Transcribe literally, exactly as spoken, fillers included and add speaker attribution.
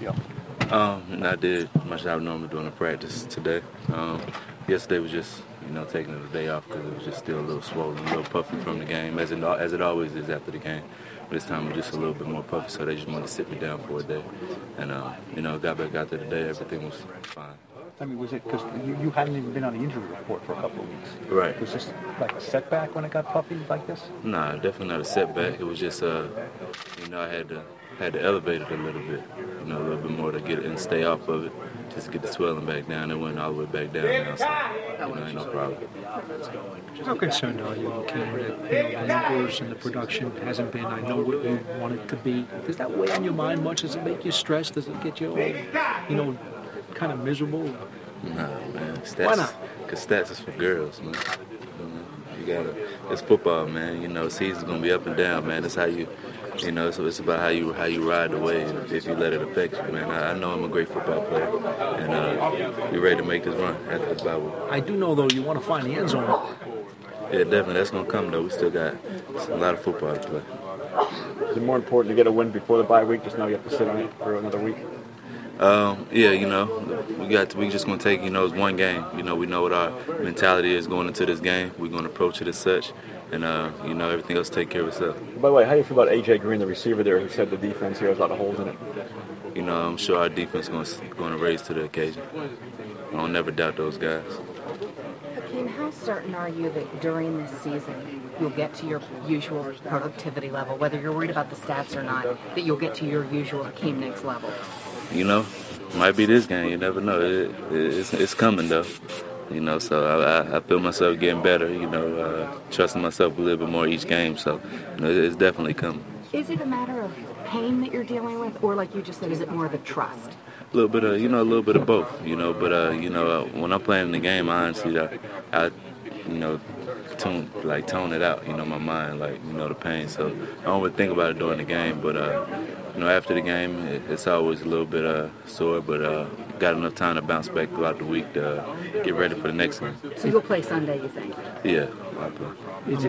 Speaker 1: feel?
Speaker 2: Um, and I did much I would normally do in the practice today. Um, yesterday was just, you know, taking the day off because it was just still a little swollen, a little puffy from the game, as it, as it always is after the game. But this time it was just a little bit more puffy, so they just wanted to sit me down for a day. And, uh, you know, got back out there today, everything was fine.
Speaker 1: I mean, was it because you, you hadn't even been on the injury report for a couple of weeks?
Speaker 2: Right.
Speaker 1: Was this like a setback when it got puffy like this?
Speaker 2: Nah, definitely not a setback. It was just, uh, you know, I had to had to elevate it a little bit, you know, a little bit more to get it and stay off of it, just to get the swelling back down. It went all the way back down now, so, you know, ain't no problem.
Speaker 3: How concerned are you, Cam, that you know, the numbers and the production hasn't been, I know, what you want it to be? Does that weigh on your mind much? Does it make you stressed? Does it get you all, you know, kind of miserable?
Speaker 2: Nah, man. Stats,
Speaker 3: Why not?
Speaker 2: Because stats is for girls, man. You know, you gotta, it's football, man. You know, season's gonna be up and down, man. That's how you, you know, so it's about how you how you ride the wave if you let it affect you, man. I, I know I'm a great football player, and uh, we're ready to make this run after the bye week.
Speaker 3: I do know, though, you want to find the end zone.
Speaker 2: Yeah, definitely. That's gonna come though. We still got a lot of football to play.
Speaker 1: Is it more important to get a win before the bye week? Just now you have to sit on it for another week.
Speaker 2: Um, yeah, you know, we got to, we just gonna take, you know, it's one game. You know, we know what our mentality is going into this game. We're gonna approach it as such, and uh, you know, everything else take care of itself.
Speaker 1: By the way, how do you feel about A J Green, the receiver there, who said the defense here has a lot of holes in it?
Speaker 2: You know, I'm sure our defense is gonna gonna raise to the occasion. I don't never doubt those guys.
Speaker 4: Hakeem, how certain are you that during this season you'll get to your usual productivity level, whether you're worried about the stats or not, that you'll get to your usual Hakeem Nicks level?
Speaker 2: You know, might be this game. You never know. It, it, it's, it's coming, though. You know, so I, I, I feel myself getting better, you know, uh, trusting myself a little bit more each game. So, you know, it, it's definitely coming.
Speaker 4: Is it a matter of pain that you're dealing with, or like you just said, is it more of a trust?
Speaker 2: A little bit of, you know, a little bit of both, you know. But, uh, you know, uh, when I'm playing in the game, I honestly, I, I you know, tune, like tone it out, you know, my mind, like, you know, the pain. So I don't really think about it during the game, but, uh, you know, after the game, it, it's always a little bit uh, sore, but uh, got enough time to bounce back throughout the week to uh, get ready for the next one.
Speaker 4: So you'll play Sunday, you think?
Speaker 2: Yeah, I'll play.